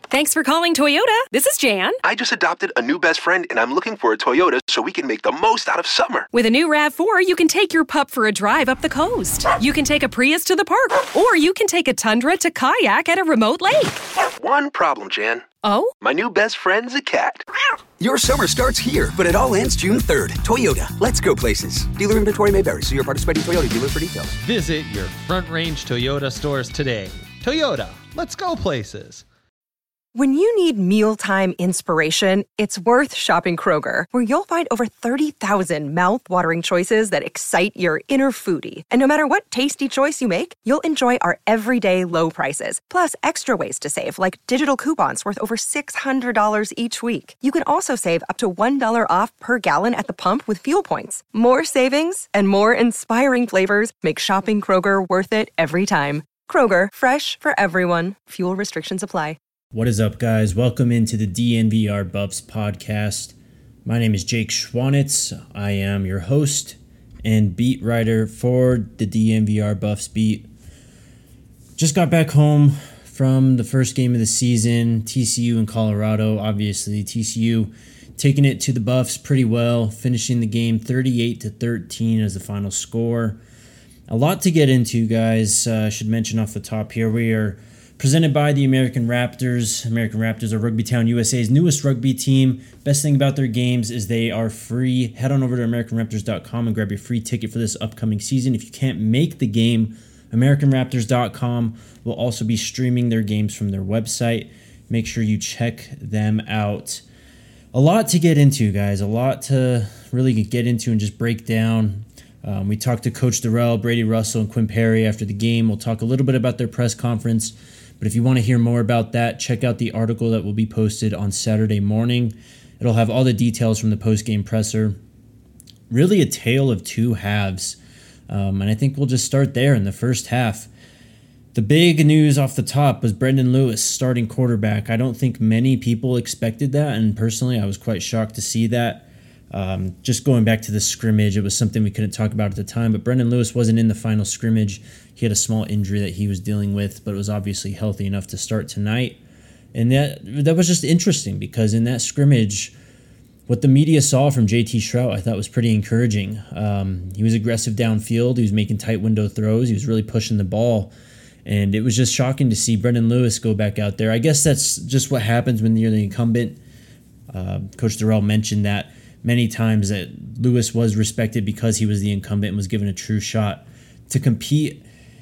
Thanks for calling Toyota. This is Jan. I just adopted a new best friend, and I'm looking for a Toyota so we can make the most out of summer. With a new RAV4, you can take your pup for a drive up the coast. You can take a Prius to the park, or you can take a Tundra to kayak at a remote lake. One problem, Jan. Oh? My new best friend's a cat. Your summer starts here, but it all ends June 3rd. Toyota, let's go places. Dealer inventory may vary. See your participating Toyota dealer for details. Visit your Front Range Toyota stores today. Toyota, let's go places. When you need mealtime inspiration, it's worth shopping Kroger, where you'll find over 30,000 mouth-watering choices that excite your inner foodie. And no matter what tasty choice you make, you'll enjoy our everyday low prices, plus extra ways to save, like digital coupons worth over $600 each week. You can also save up to $1 off per gallon at the pump with fuel points. More savings and more inspiring flavors make shopping Kroger worth it every time. Kroger, fresh for everyone. Fuel restrictions apply. What is up, guys? Welcome into the DNVR Buffs podcast. My name is Jake Schwanitz. I am your host and beat writer for the DNVR Buffs beat. Just got back home from the first game of the season, TCU in Colorado. Obviously, TCU taking it to the Buffs pretty well, finishing the game 38-13 as the final score. A lot to get into, guys. I should mention off the top here, we are presented by the American Raptors. American Raptors are Rugbytown USA's newest rugby team. Best thing about their games is they are free. Head on over to AmericanRaptors.com and grab your free ticket for this upcoming season. If you can't make the game, AmericanRaptors.com will also be streaming their games from their website. Make sure you check them out. A lot to get into, guys. A lot to really get into and just break down. We talked to Coach Durrell, Brady Russell, and Quinn Perry after the game. We'll talk a little bit about their press conference. But if you want to hear more about that, check out the article that will be posted on Saturday morning. It'll have all the details from the post-game presser. Really a tale of two halves. And I think we'll just start there in the first half. The big news off the top was Brendan Lewis starting quarterback. I don't think many people expected that, and personally I was quite shocked to see that. Just going back to the scrimmage, it was something we couldn't talk about at the time, but Brendan Lewis wasn't in the final scrimmage. He had a small injury that he was dealing with, but was obviously healthy enough to start tonight. And that was just interesting because in that scrimmage, what the media saw from JT Shrout I thought was pretty encouraging. He was aggressive downfield. He was making tight window throws. He was really pushing the ball. And it was just shocking to see Brendan Lewis go back out there. I guess that's just what happens when you're the incumbent. Coach Durrell mentioned that many times, that Lewis was respected because he was the incumbent and was given a true shot to compete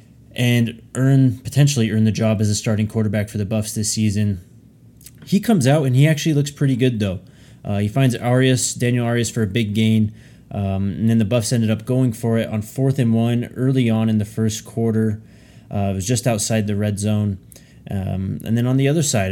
and potentially earn the job as a starting quarterback for the Buffs this season. He comes out and he actually looks pretty good, though. He finds Daniel Arias for a big gain, and then the Buffs ended up going for it on 4th and 1 early on in the first quarter. It was just outside the red zone. And then on the other side,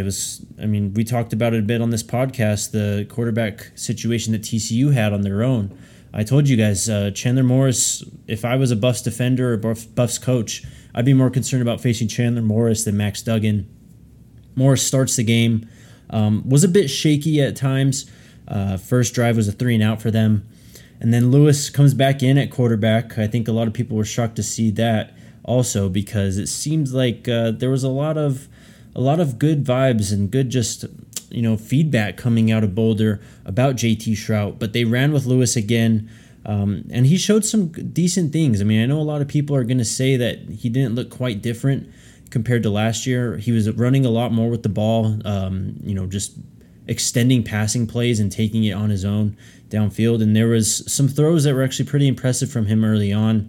we talked about it a bit on this podcast, the quarterback situation that TCU had on their own. I told you guys, Chandler Morris, if I was a Buffs defender or Buffs coach, I'd be more concerned about facing Chandler Morris than Max Duggan. Morris starts the game, was a bit shaky at times. First drive was a 3-and-out for them. And then Lewis comes back in at quarterback. I think a lot of people were shocked to see that also, because it seems like there was a lot of good vibes and good feedback coming out of Boulder about JT Shrout, but they ran with Lewis again, and he showed some decent things. I know a lot of people are going to say that he didn't look quite different compared to last year. He was running a lot more with the ball, just extending passing plays and taking it on his own downfield, and there was some throws that were actually pretty impressive from him early on.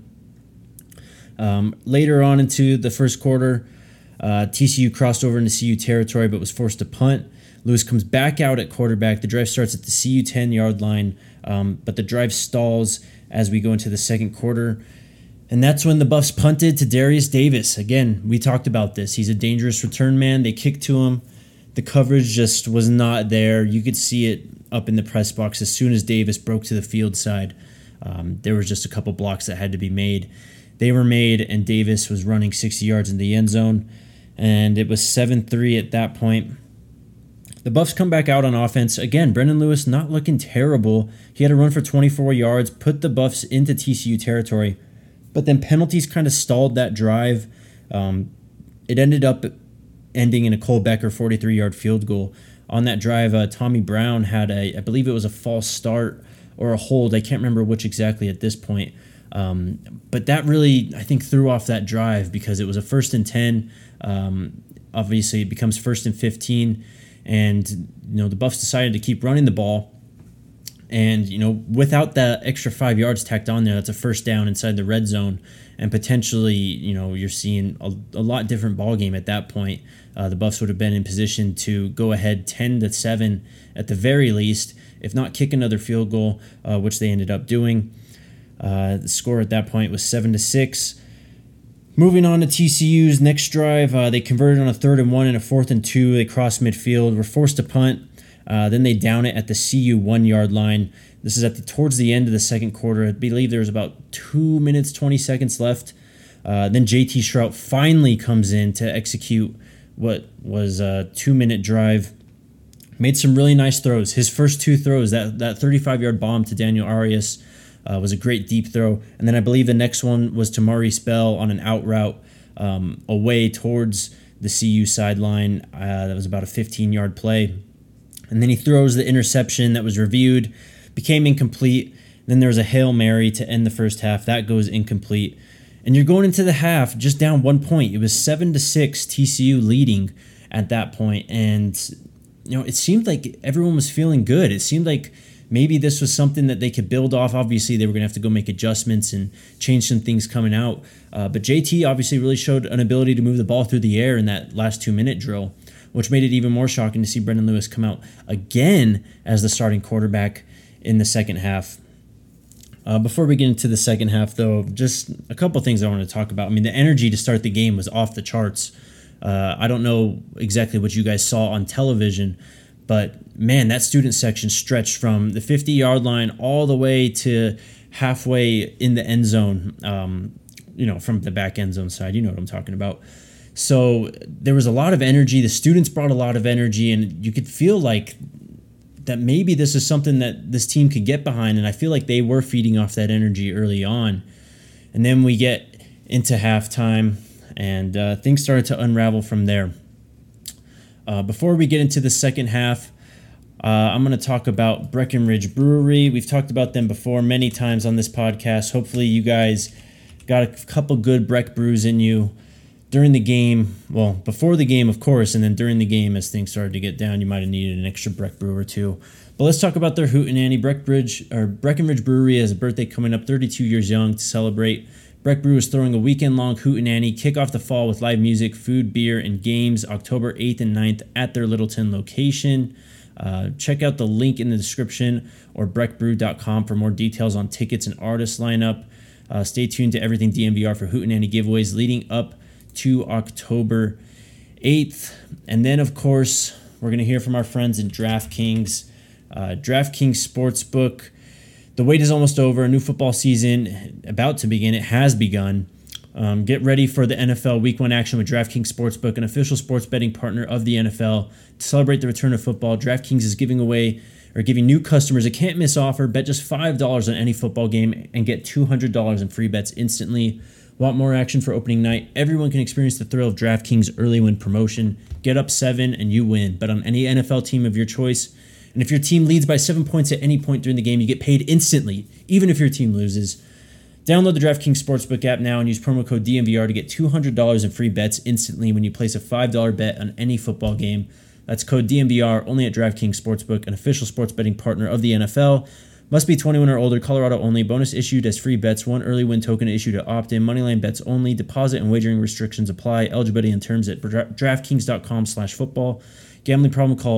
Later on into the first quarter, TCU crossed over into CU territory but was forced to punt. Lewis comes back out at quarterback. The drive starts at the CU 10-yard line, but the drive stalls as we go into the second quarter. And that's when the Buffs punted to Darius Davis. Again, we talked about this. He's a dangerous return man. They kicked to him. The coverage just was not there. You could see it up in the press box as soon as Davis broke to the field side. There was just a couple blocks that had to be made. They were made, and Davis was running 60 yards in the end zone, and it was 7-3 at that point. The Buffs come back out on offense. Again, Brendan Lewis not looking terrible. He had a run for 24 yards, put the Buffs into TCU territory, but then penalties kind of stalled that drive. It ended up ending in a Cole Becker 43-yard field goal. On that drive, Tommy Brown had I believe it was a false start or a hold. I can't remember which exactly at this point. But that really, I think, threw off that drive because it was a 1st and 10. Obviously, it becomes 1st and 15. And, the Buffs decided to keep running the ball. And, without that extra 5 yards tacked on there, that's a first down inside the red zone. And potentially, you're seeing a lot different ball game at that point. The Buffs would have been in position to go ahead 10-7 at the very least, if not kick another field goal, which they ended up doing. The score at that point was 7-6. Moving on to TCU's next drive, they converted on a 3rd and 1 and a 4th and 2. They crossed midfield, were forced to punt. Then they down it at the CU 1-yard line. This is towards the end of the second quarter. I believe there was about 2 minutes, 20 seconds left. Then JT Shrout finally comes in to execute what was a 2-minute drive. Made some really nice throws. His first 2 throws, that 35-yard bomb to Daniel Arias was a great deep throw. And then I believe the next one was to Maurice Bell on an out route away towards the CU sideline. That was about a 15-yard play. And then he throws the interception that was reviewed, became incomplete. Then there was a Hail Mary to end the first half. That goes incomplete. And you're going into the half just down 1 point. It was 7-6 TCU leading at that point. And, it seemed like everyone was feeling good. It seemed like maybe this was something that they could build off. Obviously, they were going to have to go make adjustments and change some things coming out. But JT obviously really showed an ability to move the ball through the air in that last 2-minute drill, which made it even more shocking to see Brendan Lewis come out again as the starting quarterback in the second half. Before we get into the second half, though, just a couple things I want to talk about. I mean, the energy to start the game was off the charts. I don't know exactly what you guys saw on television, but, man, that student section stretched from the 50-yard line all the way to halfway in the end zone, from the back end zone side. You know what I'm talking about. So there was a lot of energy. The students brought a lot of energy, and you could feel like that maybe this is something that this team could get behind, and I feel like they were feeding off that energy early on. And then we get into halftime, and things started to unravel from there. Before we get into the second half, I'm going to talk about Breckenridge Brewery. We've talked about them before many times on this podcast. Hopefully you guys got a couple good Breck brews in you during the game. Well, before the game, of course, and then during the game as things started to get down, you might have needed an extra Breck brew or two. But let's talk about their Hootenanny. Breckenridge Brewery has a birthday coming up, 32 years young, to celebrate. Breck Brew is throwing a weekend-long Hootenanny, kick off the fall with live music, food, beer, and games October 8th and 9th at their Littleton location. Check out the link in the description or breckbrew.com for more details on tickets and artist lineup. Stay tuned to everything DNVR for Hootenanny giveaways leading up to October 8th. And then, of course, we're going to hear from our friends in DraftKings. DraftKings Sportsbook. The wait is almost over. A new football season about to begin. It has begun. Get ready for the NFL Week 1 action with DraftKings Sportsbook, an official sports betting partner of the NFL. To celebrate the return of football, DraftKings is giving new customers a can't-miss offer. Bet just $5 on any football game and get $200 in free bets instantly. Want more action for opening night? Everyone can experience the thrill of DraftKings early win promotion. Get up 7 and you win. Bet on any NFL team of your choice. And if your team leads by 7 points at any point during the game, you get paid instantly, even if your team loses. Download the DraftKings Sportsbook app now and use promo code DNVR to get $200 in free bets instantly when you place a $5 bet on any football game. That's code DNVR only at DraftKings Sportsbook, an official sports betting partner of the NFL. Must be 21 or older, Colorado only. Bonus issued as free bets. One early win token issued to opt-in. Moneyline bets only. Deposit and wagering restrictions apply. Eligibility and terms at DraftKings.com/football. Gambling problem, call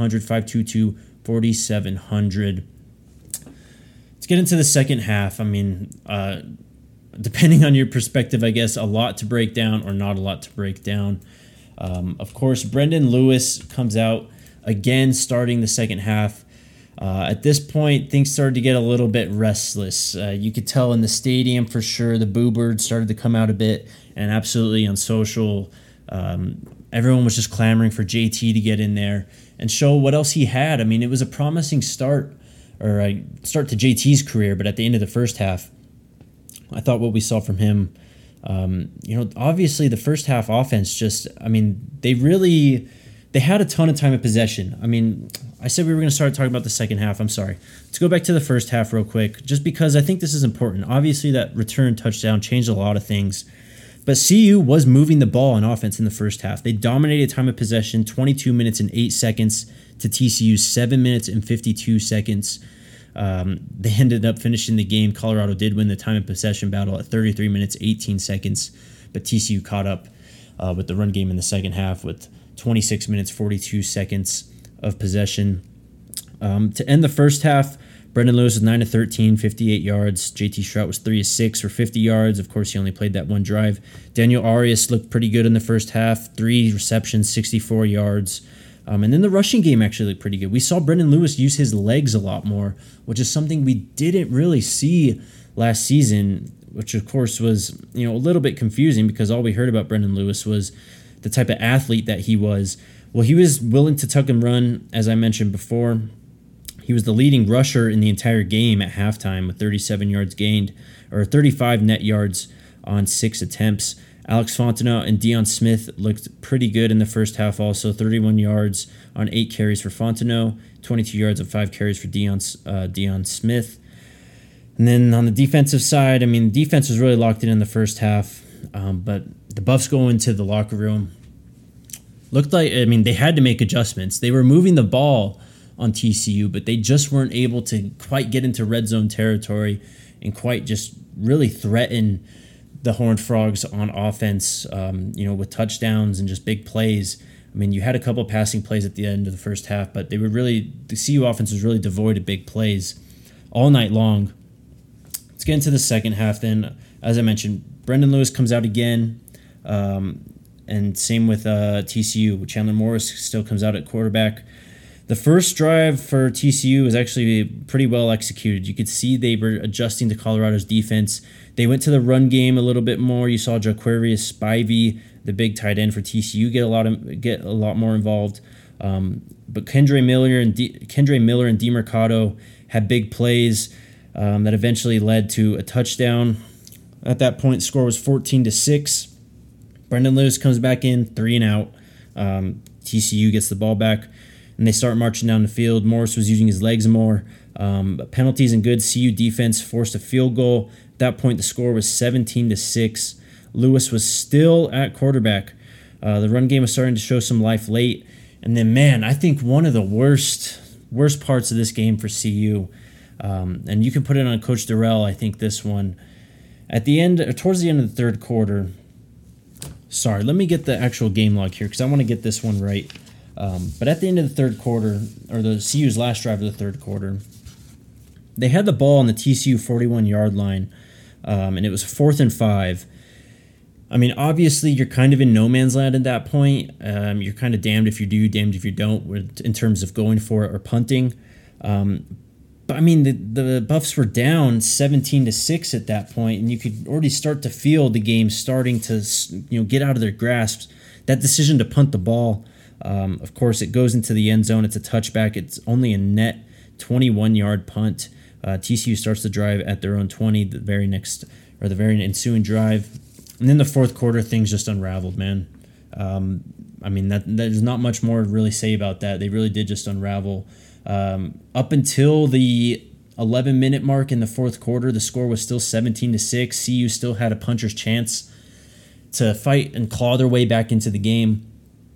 1-800-522-4700. Let's get into the second half. I mean, depending on your perspective, I guess, a lot to break down or not a lot to break down. Of course, Brendan Lewis comes out again starting the second half. At this point, things started to get a little bit restless. You could tell in the stadium for sure. The boo birds started to come out a bit, and absolutely on social, everyone was just clamoring for JT to get in there and show what else he had. I mean, it was a promising start to JT's career, but at the end of the first half, I thought what we saw from him Obviously the first half offense they had a ton of time of possession. I said we were going to start talking about the second half. I'm sorry. Let's go back to the first half real quick, just because I think this is important. Obviously, that return touchdown changed a lot of things, but CU was moving the ball on offense in the first half. They dominated time of possession, 22 minutes and 8 seconds to TCU's 7 minutes and 52 seconds. They ended up finishing the game. Colorado did win the time of possession battle at 33 minutes, 18 seconds, but TCU caught up with the run game in the second half with 26 minutes, 42 seconds of possession. To end the first half, Brendan Lewis was 9 of 13, 58 yards. JT Strout was 3 of 6 for 50 yards. Of course, he only played that one drive. Daniel Arias looked pretty good in the first half, 3 receptions, 64 yards. And then the rushing game actually looked pretty good. We saw Brendan Lewis use his legs a lot more, which is something we didn't really see last season, which of course was a little bit confusing because all we heard about Brendan Lewis was the type of athlete that he was. Well, he was willing to tuck and run, as I mentioned before. He was the leading rusher in the entire game at halftime with 37 yards gained, or 35 net yards on 6 attempts. Alex Fontenot and Deion Smith looked pretty good in the first half also. 31 yards on 8 carries for Fontenot, 22 yards on 5 carries for Deion Smith. And then on the defensive side, defense was really locked in the first half, but the Buffs go into the locker room. Looked like, they had to make adjustments. They were moving the ball on TCU, but they just weren't able to quite get into red zone territory and quite just really threaten the Horned Frogs on offense, with touchdowns and just big plays. You had a couple passing plays at the end of the first half, but the CU offense was really devoid of big plays all night long. Let's get into the second half then. As I mentioned, Brendan Lewis comes out again, and same with TCU. Chandler Morris still comes out at quarterback. The first drive for TCU was actually pretty well executed. You could see they were adjusting to Colorado's defense. They went to the run game a little bit more. You saw Jaquarius Spivey, the big tight end for TCU, get a lot more involved. But Kendre Miller and DeMercado had big plays that eventually led to a touchdown. At that point, the score was 14-6. Brendan Lewis comes back in, 3 and out. TCU gets the ball back, and they start marching down the field. Morris was using his legs more. Penalties and good. CU defense forced a field goal. At that point, the score was 17-6. Lewis was still at quarterback. The run game was starting to show some life late. And then, I think one of the worst parts of this game for CU, and you can put it on Coach Durrell, I think this one, towards the end of the third quarter. Sorry, let me get the actual game log here because I want to get this one right. But at the end of the third quarter, or the CU's last drive of the third quarter, they had the ball on the TCU 41-yard line, and it was 4th and 5. Obviously, you're kind of in no man's land at that point. You're kind of damned if you do, damned if you don't, in terms of going for it or punting. But the Buffs were down 17-6 at that point, and you could already start to feel the game starting to get out of their grasp. That decision to punt the ball, of course, it goes into the end zone. It's a touchback. It's only a net 21-yard punt. TCU starts the drive at their own 20. The very ensuing drive, and then the fourth quarter, things just unraveled, man. There's not much more to really say about that. They really did just unravel. Up until the 11-minute mark in the fourth quarter, the score was still 17-6. CU still had a puncher's chance to fight and claw their way back into the game.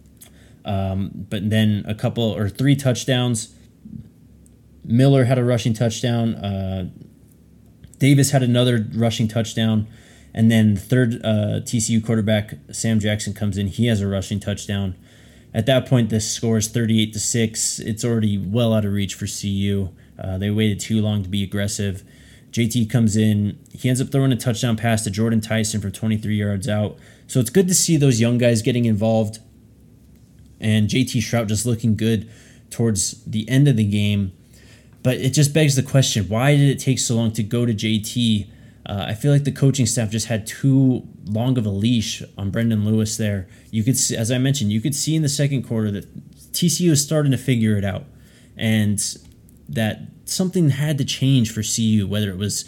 But then 3 touchdowns. Miller had a rushing touchdown. Davis had another rushing touchdown. And then the third TCU quarterback, Sam Jackson, comes in. He has a rushing touchdown. At that point, the score is 38-6. It's already well out of reach for CU. They waited too long to be aggressive. JT comes in. He ends up throwing a touchdown pass to Jordan Tyson for 23 yards out. So it's good to see those young guys getting involved. And JT Strout just looking good towards the end of the game. But it just begs the question, why did it take so long to go to JT? I feel like the coaching staff just had too long of a leash on Brendan Lewis there. You could see, as I mentioned, you could see in the second quarter that TCU is starting to figure it out, and that something had to change for CU, whether it was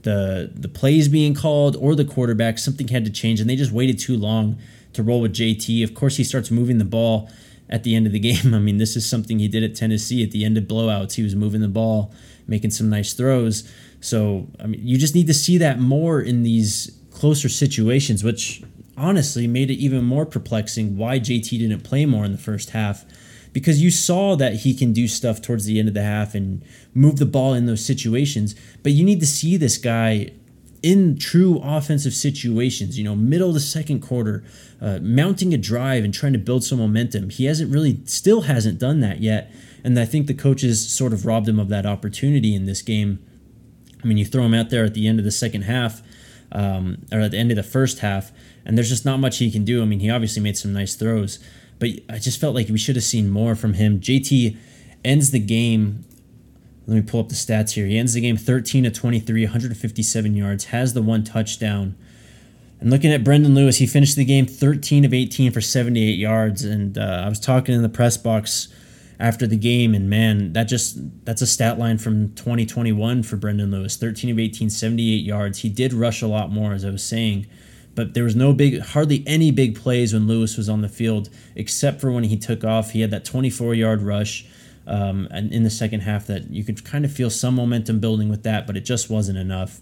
the plays being called or the quarterback. Something had to change, and they just waited too long to roll with JT. Of course, he starts moving the ball at the end of the game. I mean, this is something he did at Tennessee at the end of blowouts. He was moving the ball, making some nice throws. So, I mean, you just need to see that more in these closer situations, which honestly made it even more perplexing why JT didn't play more in the first half, because you saw that he can do stuff towards the end of the half and move the ball in those situations. But you need to see this guy in true offensive situations, middle of the second quarter, mounting a drive and trying to build some momentum. He still hasn't done that yet. And I think the coaches sort of robbed him of that opportunity in this game. I mean, you throw him out there at the end of the second half, or at the end of the first half, and there's just not much he can do. I mean, he obviously made some nice throws, but I just felt like we should have seen more from him. JT ends the game. Let me pull up the stats here. He ends the game 13 of 23, 157 yards, has the one touchdown. And looking at Brendan Lewis, he finished the game 13 of 18 for 78 yards. And I was talking in the press box after the game, and man, that's a stat line from 2021 for Brendan Lewis. 13 of 18, 78 yards. He did rush a lot more, as I was saying, but there was hardly any big plays when Lewis was on the field, except for when he took off. He had that 24-yard rush. And in the second half that you could kind of feel some momentum building with that, but it just wasn't enough.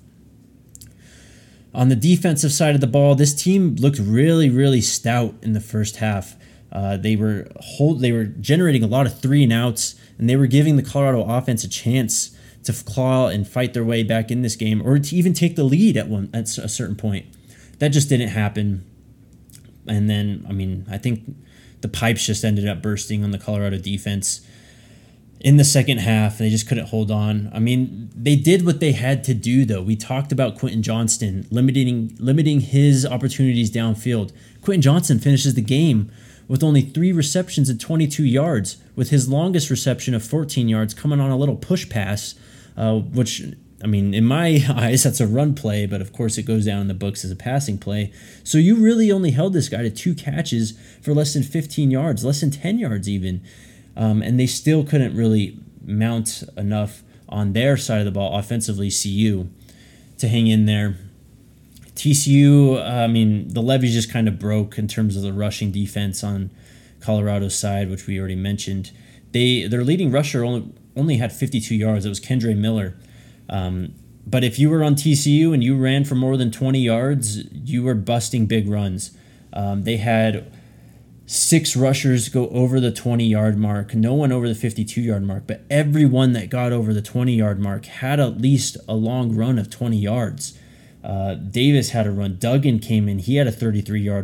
On the defensive side of the ball, this team looked really, really stout in the first half. They were generating a lot of 3-and-outs, and they were giving the Colorado offense a chance to claw and fight their way back in this game, or to even take the lead at a certain point. That just didn't happen. And then, I mean, I think the pipes just ended up bursting on the Colorado defense in the second half. They just couldn't hold on. I mean, they did what they had to do, though. We talked about Quentin Johnston limiting his opportunities downfield. Quentin Johnston finishes the game with only 3 receptions and 22 yards, with his longest reception of 14 yards coming on a little push pass, which, I mean, in my eyes, that's a run play, but of course it goes down in the books as a passing play. So you really only held this guy to 2 catches for less than 15 yards, less than 10 yards even. And they still couldn't really mount enough on their side of the ball offensively, CU, to hang in there. TCU, I mean, the levees just kind of broke in terms of the rushing defense on Colorado's side, which we already mentioned. Their leading rusher only had 52 yards. It was Kendre Miller. But if you were on TCU and you ran for more than 20 yards, you were busting big runs. They had 6 rushers go over the 20-yard mark, no one over the 52-yard mark, but everyone that got over the 20-yard mark had at least a long run of 20 yards. Davis had a run. Duggan came in. He had a 33-yard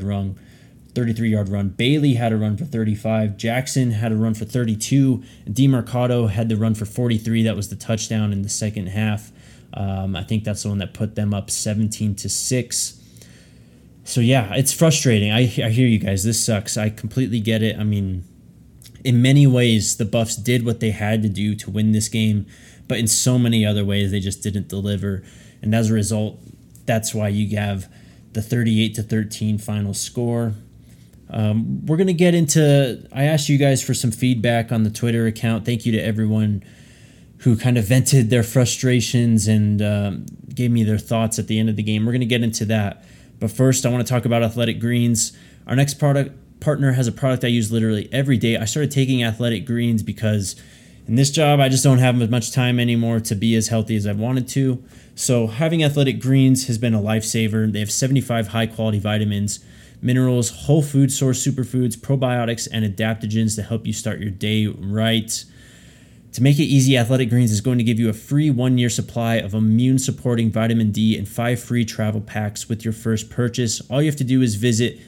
run. Bailey had a run for 35. Jackson had a run for 32. DeMarcado had the run for 43. That was the touchdown in the second half. I think that's the one that put them up 17-6. So yeah, it's frustrating. I hear you guys. This sucks. I completely get it. I mean, in many ways, the Buffs did what they had to do to win this game, but in so many other ways, they just didn't deliver. And as a result, that's why you have the 38-13 final score. We're going to get into, I asked you guys for some feedback on the Twitter account. Thank you to everyone who kind of vented their frustrations and gave me their thoughts at the end of the game. We're going to get into that. But first, I want to talk about Athletic Greens. Our next partner has a product I use literally every day. I started taking Athletic Greens because in this job, I just don't have as much time anymore to be as healthy as I wanted to. So having Athletic Greens has been a lifesaver. They have 75 high-quality vitamins, minerals, whole food source superfoods, probiotics, and adaptogens to help you start your day right. To make it easy, Athletic Greens is going to give you a free 1-year supply of immune-supporting vitamin D and 5 free travel packs with your first purchase. All you have to do is visit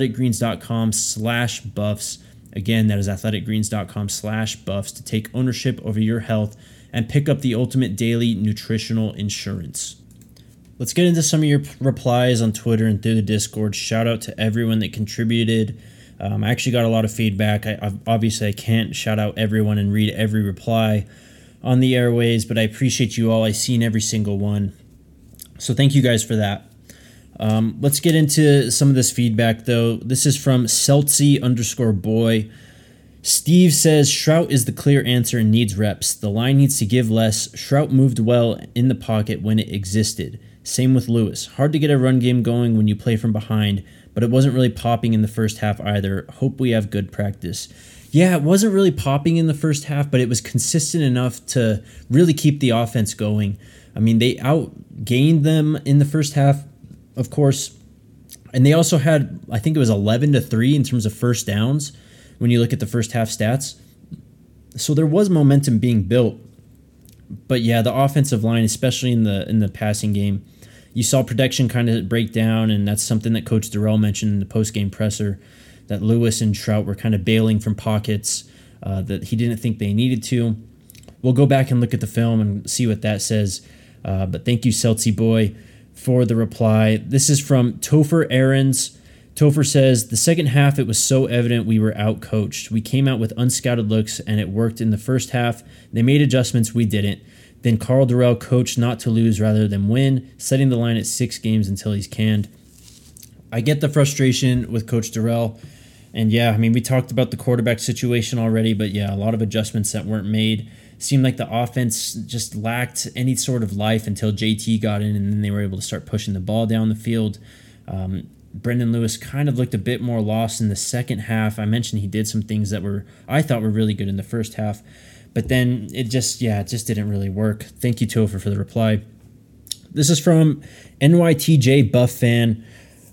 athleticgreens.com/buffs. Again, that is athleticgreens.com/buffs to take ownership over your health and pick up the ultimate daily nutritional insurance. Let's get into some of your replies on Twitter and through the Discord. Shout out to everyone that contributed. I actually got a lot of feedback. Obviously, I can't shout out everyone and read every reply on the airways, but I appreciate you all. I've seen every single one. So thank you guys for that. Let's get into some of this feedback, though. This is from Celtsy_boy. Steve says Shrout is the clear answer and needs reps. The line needs to give less. Shrout moved well in the pocket when it existed. Same with Lewis. Hard to get a run game going when you play from behind, but it wasn't really popping in the first half either. Hope we have good practice. Yeah, it wasn't really popping in the first half, but it was consistent enough to really keep the offense going. I mean, they outgained them in the first half, of course, and they also had, I think it was 11-3 in terms of first downs when you look at the first half stats. So there was momentum being built. But yeah, the offensive line, especially in the passing game, you saw protection kind of break down, and that's something that Coach Durrell mentioned in the post-game presser, that Lewis and Shrout were kind of bailing from pockets that he didn't think they needed to. We'll go back and look at the film and see what that says. But thank you, Celtsy Boy, for the reply. This is from Topher Aarons. Topher says, the second half, it was so evident we were out-coached. We came out with unscouted looks, and it worked in the first half. They made adjustments, we didn't. Then Karl Dorrell coached not to lose rather than win, setting the line at 6 games until he's canned. I get the frustration with Coach Dorrell. And yeah, I mean, we talked about the quarterback situation already, but yeah, a lot of adjustments that weren't made. Seemed like the offense just lacked any sort of life until JT got in, and then they were able to start pushing the ball down the field. Brendan Lewis kind of looked a bit more lost in the second half. I mentioned he did some things that I thought were really good in the first half, but then it just didn't really work. Thank you, Topher, for the reply. This is from NYTJ Buff Fan.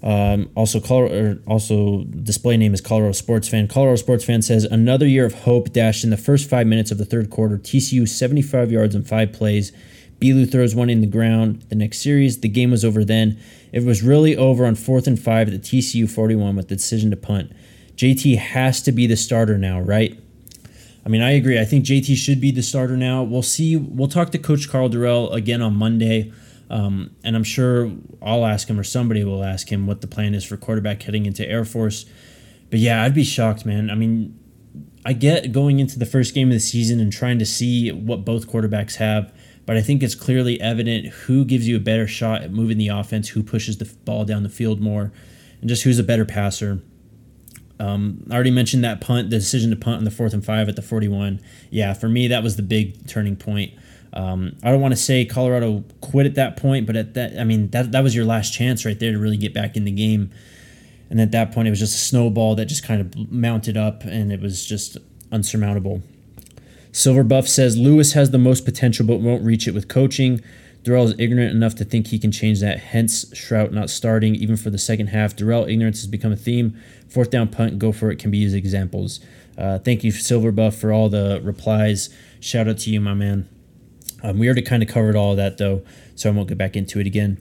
Also display name is Colorado Sports Fan. Colorado Sports Fan says, another year of hope dashed in the first 5 minutes of the third quarter. TCU 75 yards in 5 plays. Belu throws one in the ground. The next series, the game was over then. It was really over on 4th and 5 at the TCU 41 with the decision to punt. JT has to be the starter now, right? I mean, I agree. I think JT should be the starter now. We'll see. We'll talk to Coach Karl Dorrell again on Monday. And I'm sure I'll ask him, or somebody will ask him, what the plan is for quarterback heading into Air Force. But yeah, I'd be shocked, man. I mean, I get going into the first game of the season and trying to see what both quarterbacks have, but I think it's clearly evident who gives you a better shot at moving the offense, who pushes the ball down the field more, and just who's a better passer. I already mentioned that punt, the decision to punt on the 4th and 5 at the 41. Yeah, for me, that was the big turning point. I don't want to say Colorado quit at that point, but that was your last chance right there to really get back in the game. And at that point, it was just a snowball that just kind of mounted up, and it was just unsurmountable. Silver Buff says, Lewis has the most potential but won't reach it with coaching. Dorrell is ignorant enough to think he can change that, hence Shrout not starting even for the second half. Dorrell ignorance has become a theme. 4th down punt, go for it can be used as examples. Thank you, Silver Buff, for all the replies. Shout out to you, my man. We already kind of covered all of that, though, so I won't get back into it again.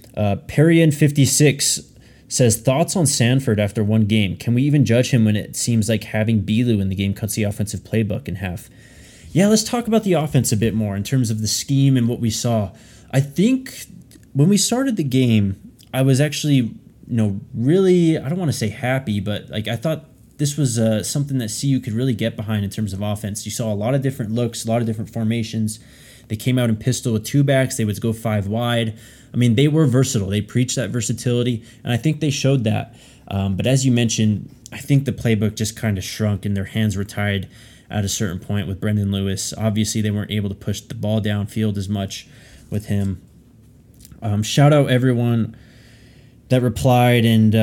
Perrian56 says, thoughts on Sanford after one game? Can we even judge him when it seems like having Belu in the game cuts the offensive playbook in half? Yeah, let's talk about the offense a bit more in terms of the scheme and what we saw. I think when we started the game, I was actually, really, I don't want to say happy, but I thought this was something that CU could really get behind in terms of offense. You saw a lot of different looks, a lot of different formations. They came out in pistol with 2 backs. They would go 5 wide. I mean, they were versatile. They preached that versatility, and I think they showed that. But as you mentioned, I think the playbook just kind of shrunk and their hands were tied at a certain point with Brendan Lewis. Obviously, they weren't able to push the ball downfield as much with him. Shout out everyone that replied and,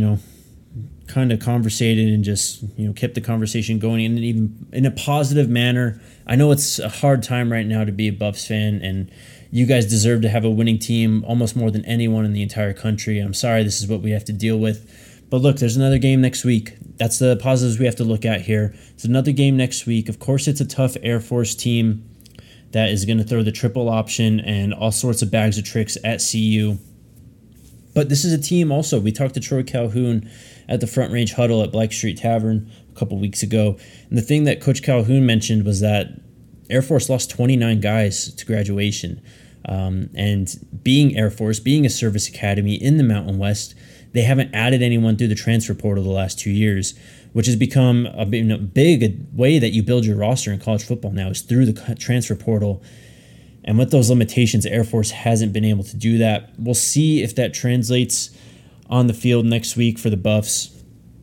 kind of conversated and just, kept the conversation going and even in a positive manner. I know it's a hard time right now to be a Buffs fan, and you guys deserve to have a winning team almost more than anyone in the entire country. I'm sorry this is what we have to deal with. But look, there's another game next week. That's the positives we have to look at here. It's another game next week. Of course, it's a tough Air Force team that is going to throw the triple option and all sorts of bags of tricks at CU. But this is a team also. We talked to Troy Calhoun at the Front Range Huddle at Black Street Tavern a couple weeks ago. And the thing that Coach Calhoun mentioned was that Air Force lost 29 guys to graduation. And being Air Force, being a service academy in the Mountain West, they haven't added anyone through the transfer portal the last 2 years, which has become a big way that you build your roster in college football now is through the transfer portal. And with those limitations, Air Force hasn't been able to do that. We'll see if that translates on the field next week for the Buffs.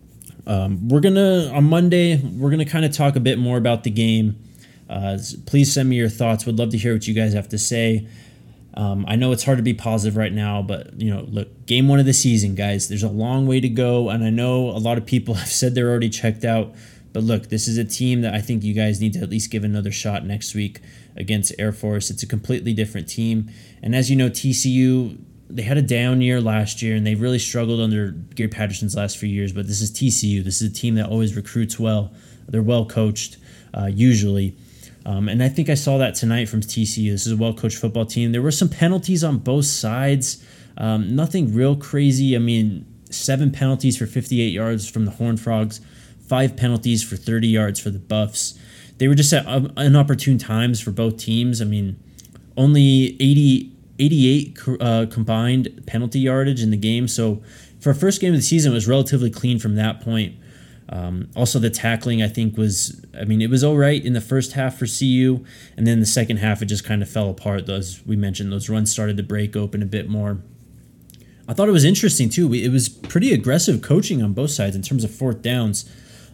On Monday, we're gonna kind of talk a bit more about the game. Please send me your thoughts. Would love to hear what you guys have to say. I know it's hard to be positive right now, but look, game 1 of the season, guys. There's a long way to go, and I know a lot of people have said they're already checked out. But look, this is a team that I think you guys need to at least give another shot next week against Air Force. It's a completely different team, and as you know, TCU, they had a down year last year, and they really struggled under Gary Patterson's last few years. But this is TCU. This is a team that always recruits well. They're well coached, usually. And I think I saw that tonight from TCU. This is a well-coached football team. There were some penalties on both sides. Nothing real crazy. I mean, 7 penalties for 58 yards from the Horned Frogs, 5 penalties for 30 yards for the Buffs. They were just at inopportune times for both teams. I mean, only 88 combined penalty yardage in the game. So for a first game of the season, it was relatively clean from that point. Also, the tackling, I think, it was all right in the first half for CU, and then the second half, it just kind of fell apart. As we mentioned, those runs started to break open a bit more. I thought it was interesting, too. It was pretty aggressive coaching on both sides in terms of fourth downs.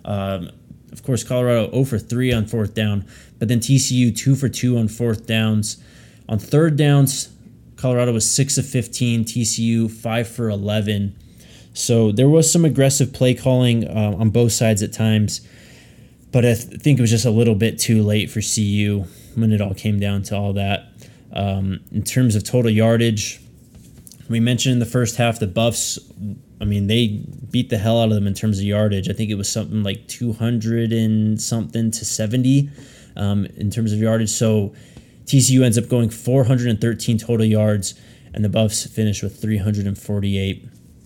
Of course, Colorado 0 for 3 on fourth down, but then TCU 2 for 2 on fourth downs. On third downs, Colorado was 6 of 15, TCU 5 for 11. So there was some aggressive play calling on both sides at times, but I think it was just a little bit too late for CU when it all came down to all that. In terms of total yardage, we mentioned in the first half the Buffs, they beat the hell out of them in terms of yardage. I think it was something like 200 and something to 70 in terms of yardage. So TCU ends up going 413 total yards, and the Buffs finished with 348.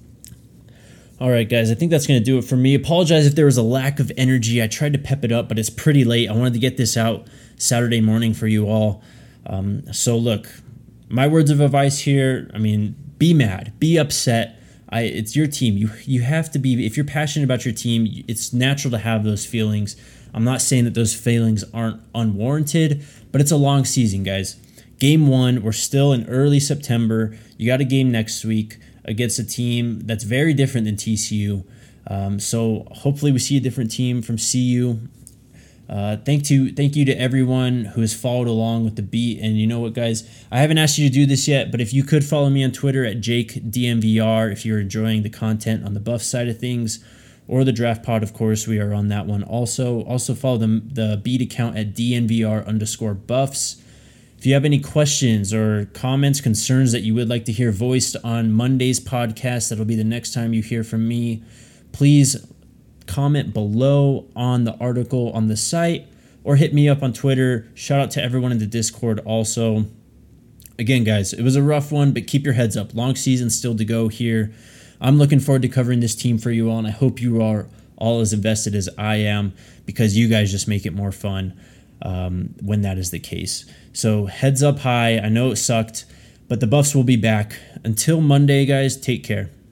All right, guys, I think that's going to do it for me. Apologize if there was a lack of energy. I tried to pep it up, but it's pretty late. I wanted to get this out Saturday morning for you all. So look, my words of advice here, be mad, be upset. It's your team. You have to be, if you're passionate about your team, it's natural to have those feelings. I'm not saying that those feelings aren't unwarranted, but it's a long season, guys. Game 1, we're still in early September. You got a game next week against a team that's very different than TCU. So hopefully we see a different team from CU. Thank you to everyone who has followed along with the beat. And you know what, guys? I haven't asked you to do this yet, but if you could follow me on Twitter at JakeDMVR if you're enjoying the content on the Buff side of things, or the Draft Pod, of course, we are on that one also. Also follow the beat account at DNVR_Buffs. If you have any questions or comments, concerns that you would like to hear voiced on Monday's podcast, that'll be the next time you hear from me, please comment below on the article on the site or hit me up on Twitter. Shout out to everyone in the Discord also. Again, guys, it was a rough one, but keep your heads up. Long season still to go here. I'm looking forward to covering this team for you all, and I hope you are all as invested as I am, because you guys just make it more fun when that is the case. So heads up high. I know it sucked, but the Buffs will be back. Until Monday, guys, take care.